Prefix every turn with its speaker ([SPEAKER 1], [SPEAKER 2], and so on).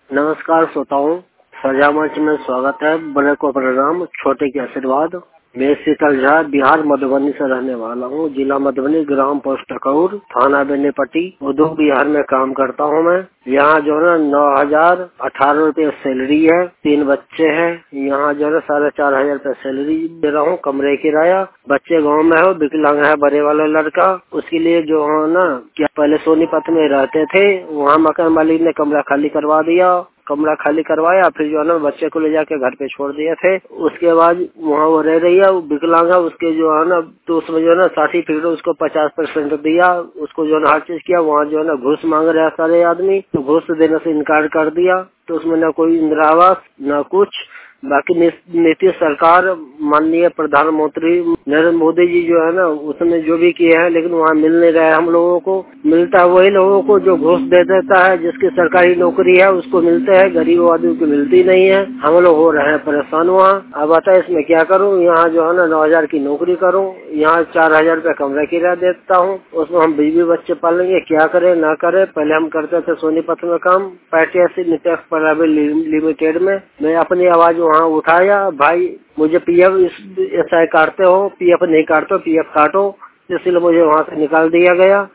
[SPEAKER 1] नमस्कार श्रोताओं, सजा मंच में स्वागत है। बड़े को प्रणाम, छोटे के आशीर्वाद। मैं शीतल झा बिहार मधुबनी से रहने वाला हूँ। जिला मधुबनी, ग्राम पोस्ट टकौर, थाना बेनीपट्टी, उद्योग बिहार में काम करता हूँ मैं। यहाँ जो है 9,018 रुपये सैलरी है। 3 बच्चे हैं। यहाँ जो है 4,500 रुपये सैलरी दे रहा हूँ। कमरे किराया। बच्चे गांव में हो, विकलांग है बड़े वाला लड़का। उसके लिए जो है ना, क्या पहले सोनीपत में रहते थे, वहाँ मकान मालिक ने कमरा खाली करवा दिया। कमरा खाली करवाया, फिर जो है ना बच्चे को ले जाके घर पे छोड़ दिए थे। उसके बाद वहाँ वो रह रही है, वो विकलांग है। उसके जो है ना, तो उसमें जो है ना सर्टिफिकेट उसको 50% दिया। उसको जो है ना हर चीज किया। वहाँ जो है ना घूस मांग रहे हैं सारे आदमी, तो घूस देने से इनकार कर दिया। तो उसमें न कोई इंदिरा आवास न कुछ। बाकी नीतीश सरकार, माननीय प्रधानमंत्री नरेंद्र मोदी जी जो है ना, उसने जो भी किए हैं, लेकिन वहाँ मिल नहीं रहा है हम लोगों को। मिलता है वही लोगों को जो घूस दे देता है। जिसकी सरकारी नौकरी है उसको मिलते हैं, गरीब आदमी को मिलती नहीं है। हम लोग हो रहे हैं परेशान वहाँ। अब बता इसमें क्या करूँ। यहाँ जो है ना 9,000 की नौकरी करूँ, यहाँ 4,000 रुपये कमरा किराया देता हूँ। उसमें हम बीवी बच्चे पालेंगे, क्या करें ना करें। पहले हम करते थे सोनीपत में काम, पैटियासी निटेक्स प्राइवेट लिमिटेड में। मैं अपनी आवाज वहाँ उठाया, भाई मुझे PF SI काटते हो, PF नहीं काटते, PF काटो। इसलिए मुझे वहाँ से निकाल दिया गया।